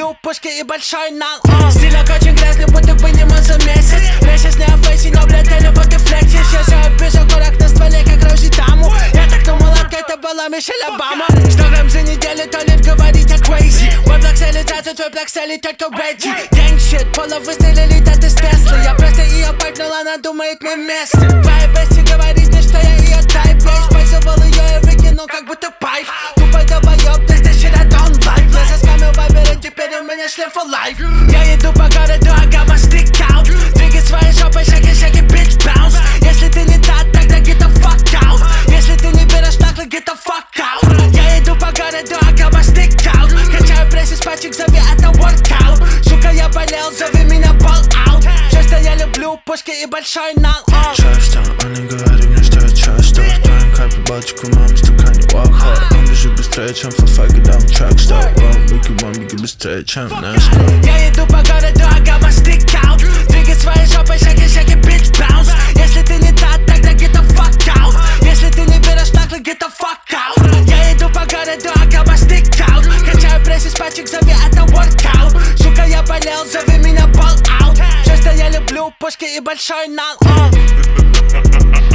люблю пушки и большой нал. Стилек очень грязный, будто бы не мылся месяц. Месяц не офейси, но блядь телефон ты флексишь. Я все пишу курок на стволе, как рожи даму. Я так думала, это была Мишель Обама. 100 грамм за неделю, то лишь говорить о crazy. Мой блок солитация, твой блок солит только Reggie. Gang shit, Пола выстрелили, да ты с Теслы. Я просто ее пайкнула, она думает мы вместе. Твоя бести говорит мне, что я ее тайп. Я использовал ее и выкинул, как будто пайп. Тупой долбоёб, this shit I don't like. Я заскамил вайбер, и теперь у меня шлем for life. Я иду по городу, I got my stick out. Двигай своей жопой, шаги, шаги, bitch, bounce. Если ты не та, тогда get the fuck out. Если ты не берешь наклы, get the fuck out. Я иду по городу, I got my stick out. Качаю пресс из пачек, зови это workout. Сука, я болел, зови меня ball out. Все, что я люблю, пушки и большой нал. Часто, они говорят мне, что я часто в твоем капе балтику, мам, в стакане walk hard. Он бежит быстрее, чем фафа, когда он трак стоп. Беги быстрее, чем NASCAR. Я иду по городу, I got my stick out. Двигай своей жопой, шаги, шаги, bitch, bounce. Если ты не та, тогда get the fuck out. Если ты не берешь наклы, get the fuck out. Я иду по городу, I got my stick out. Качаю пресс из пачек, зови это workout. Сука, я болел, зови меня ball out. Все, что я люблю, пушки и большой нал.